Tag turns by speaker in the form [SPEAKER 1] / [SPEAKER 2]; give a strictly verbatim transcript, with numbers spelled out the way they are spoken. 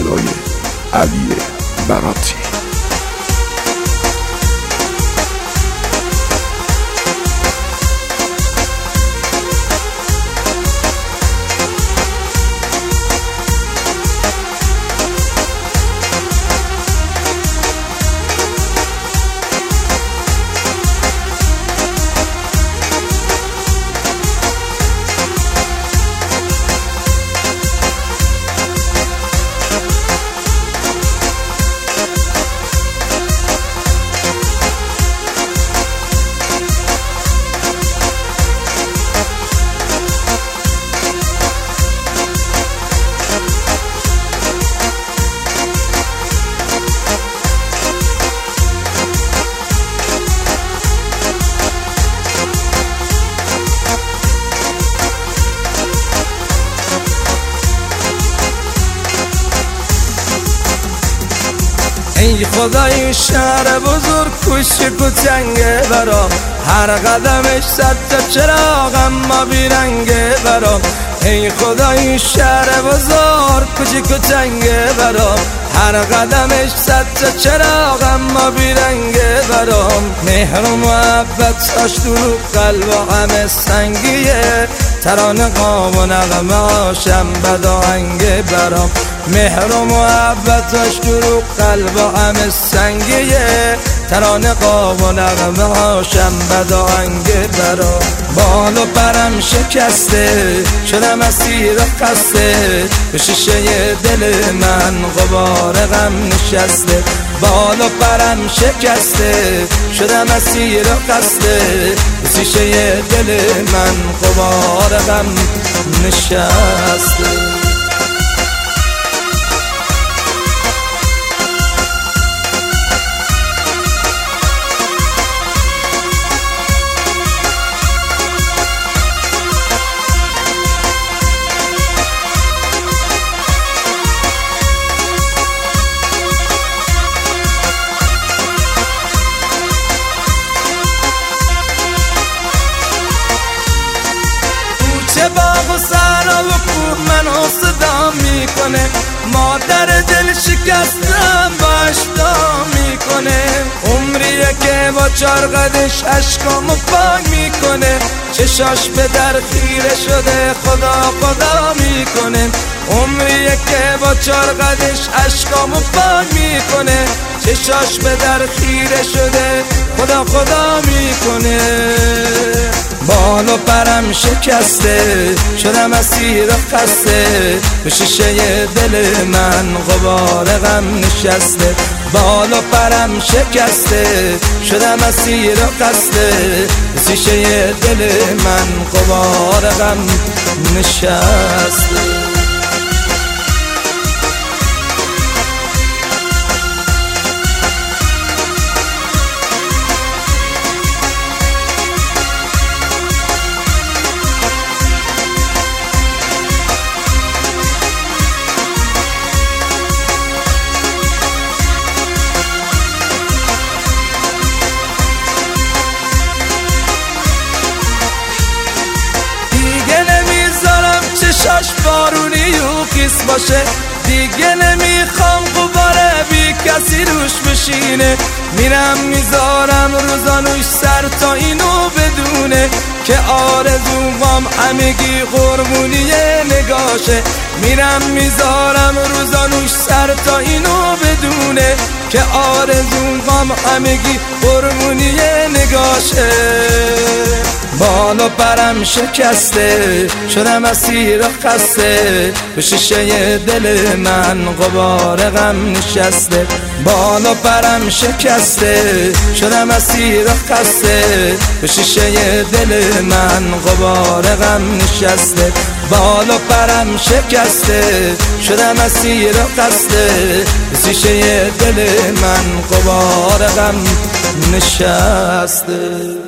[SPEAKER 1] صدای علی براتی.
[SPEAKER 2] ای خدای شهر بزرگ کوچک و تنگه برام، هر قدمش صد تا چراغ اما بیرنگه برام. ای خدای شهر بزرگ کوچک و تنگه برام، هر قدمش صد تا چراغ اما بیرنگه برام. مهر و محبتش تو قلب و همه سنگیه، ترانه قام و نغمه هاشم بد آهنگه برام. مهر و محبتش تو قلب و همه سنگیه، ترانه قام و نغمه هاشم بد آهنگه برام. بال و پرم شکسته شدم اسیر خسته، به شیشه دل من غبار غم نشسته. بال و پرم شکسته شدم اسیر خسته، به شیشه دل من غبار غم نشسته. چه باغ و سرا و کوه منو صدا میکنه، مادر دل شکستم باش دا میکنه. عمریه که با چار قدش عشقامو پاک میکنه، چشاش به در خیره شده خدا خدا میکنه. عمریه که با چار قدش عشقامو پاک میکنه، چشاش به در خیره شده خدا خدا میکنه. بال و پرم شکسته شدم اسیر خسته، به شیشه دل من غبار غم نشسته. بال و پرم شکسته شدم اسیر خسته، به شیشه دل من غبار غم نشسته. چشاش بارونی و خیس باشه، دیگه نمیخوام غباره بی کسی روش بشینه. میرم میذارم روزانوش سر تا اینو بدونه، که آرزوام همگی قربونی نگاشه. میرم میذارم روزانوش سر تا اینو بدونه، که آرزوام همگی قربونی نگاشه. بال و پرم شکسته شدم اسیر خسته، به شیشه دل من غبار غم نشسته. بال و پرم شکسته شدم اسیر خسته، به شیشه دل من غبار غم نشسته. بال و پرم شکسته شدم اسیر خسته، به شیشه دل من غبار غم نشسته.